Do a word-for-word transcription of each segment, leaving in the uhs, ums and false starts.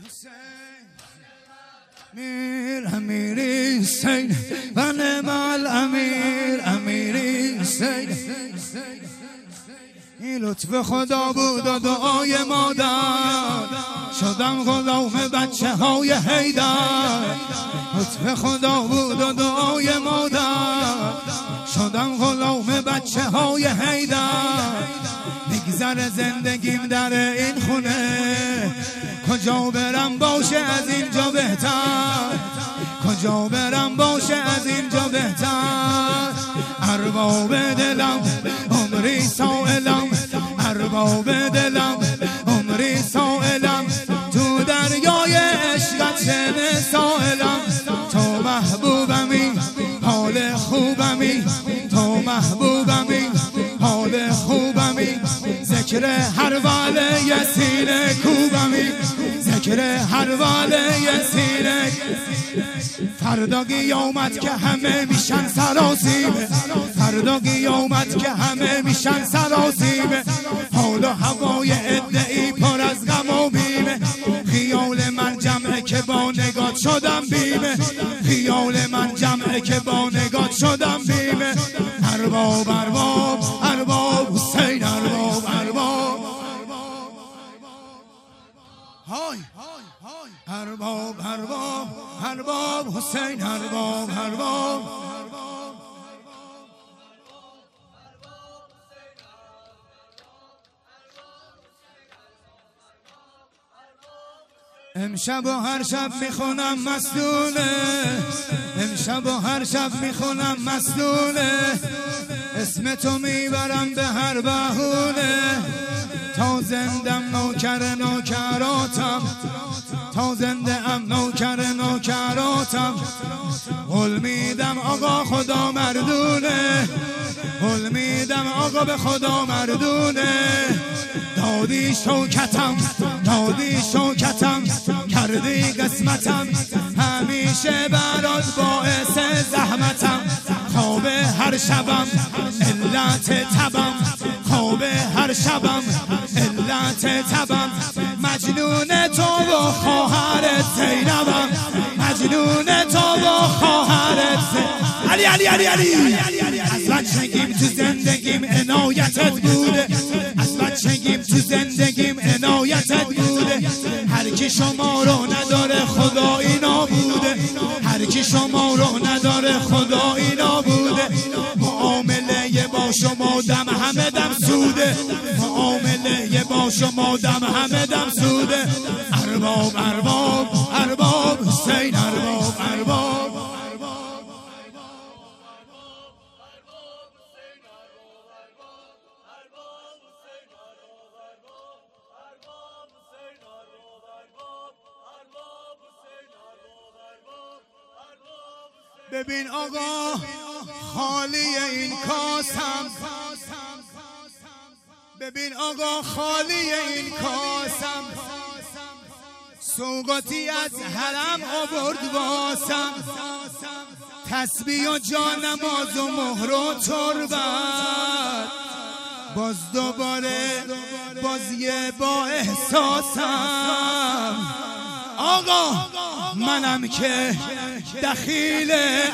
امیر امیری حسین و نعم الامیر امیری حسین. این لطف خدا بود و دعای مادر، شدم غلام بچه های حیدر. لطف خدا بود و دعای مادر، شدم غلام بچه های حیدر. میگذره زندگیم در این خونه، کجا برم باشه از اینجا بهتر، کجا برم باشه از اینجا بهتر. ارباب دلم عمری سائلم، ارباب دلم عمری سائلم، تو دریای عشقت شن سائلم. تو محبوبمی حال خوبمی، تو محبوبمی حال خوبمی. ذکر هر واله سینه کوبمی، ذکر هر واله سینه. فردا قیامت که همه میشن سراسیمه، فردا قیامت که همه میشن سراسیمه. حال و هوای ادعی پر از غم و بیمه، خیال من جمعه که با نگات شدم بیمه، خیال من جمعه که با نگات شدم بیمه. ارباب ارباب ارباب حسین، ارباب ارباب های ارباب ارباب ارباب حسین، ارباب ارباب. امشب و هر شب میخونم مستونه، امشب و هر شب میخونم مستونه. اسم تو میبرم به هر بهونه، تا زندم نوکر نوکراتم، تا زنده ام نوکر نوکراتم. قول میدم آقا خدا مردونه، قول میدم آقا به خدا مردونه. دادی شوکتم دادی شوکتم، کردی قسمتم، همیشه برات باعث زحمتم. خواب هر شبم علت تبم، خواب هر شبم علت تبم. مجنون تو و خواهرت زینبم، مجنون تو و خواهرت زینبم. علی علی علی علی از بچگیم تو زندگیم عنایتت بوده، از بچگیم تو زندگیم عنایتت بوده. هر کی شما رو نداره خدا اینا بوده، هر کی شما رو نداره خدا اینا بوده. معامله با شما دم همه دم سوده، معامله با شما دم همه دم سوده. ارباب ارباب ارباب حسین، ارباب ارباب. ببین آقا خالی این کاسم، ببین آقا خالی این کاسم. سوغاتی از حرم آورد واسم، تسبیح و جانماز و مهر و تربت. باز دوباره بازیه با احساسم. آقا منم که دخیل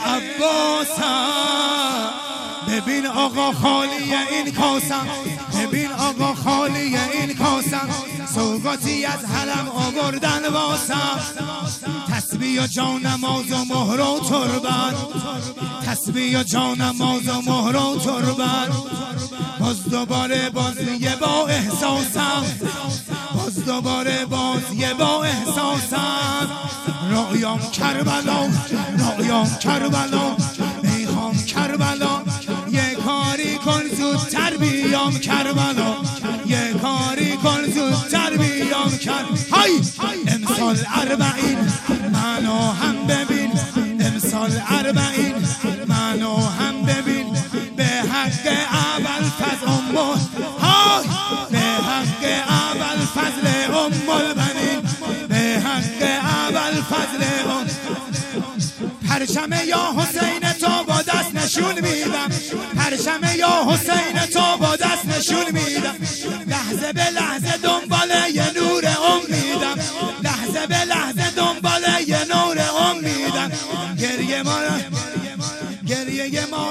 عباسم. ببین آقا خالی این کاسم، ببین آقا خالی این کاسم. سوغاتی از حرم آوردن واسم، تسبیح و جانماز و مهر و تربت، تسبیح و جانماز و مهر و تربت. باز دوباره بازیه با احساسم، باز دوباره بازیه با احساسم. رایام کربلا رایام کربلا، میخوام کربلا. یه کاری کن زودتر بیام کربلا، یه کاری کن زودتر بیام کربلا. های امسال اربعین منو هم ببین، امسال اربعین منو هم ببین. به حق اول فضل امه، های به حق اول فضل ام البنین، به حق اول فضل ام. پرچم یا حسین تو با دست نشون میدم، پرچم یا حسین تو با دست نشون میدم. لحظه به لحظه دنبال یه نور امیدم، لحظه به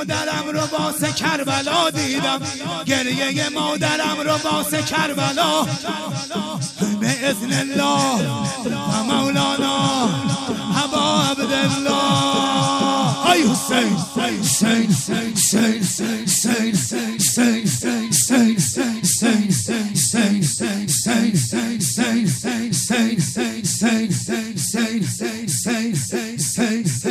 مادرم رو واسه کربلا دیدم، گریه مادرم رو واسه کربلا. به اذن الله و مولانا ابا عبدالله. ای حسین حسین حسین حسین حسین حسین حسین حسین حسین حسین حسین حسین حسین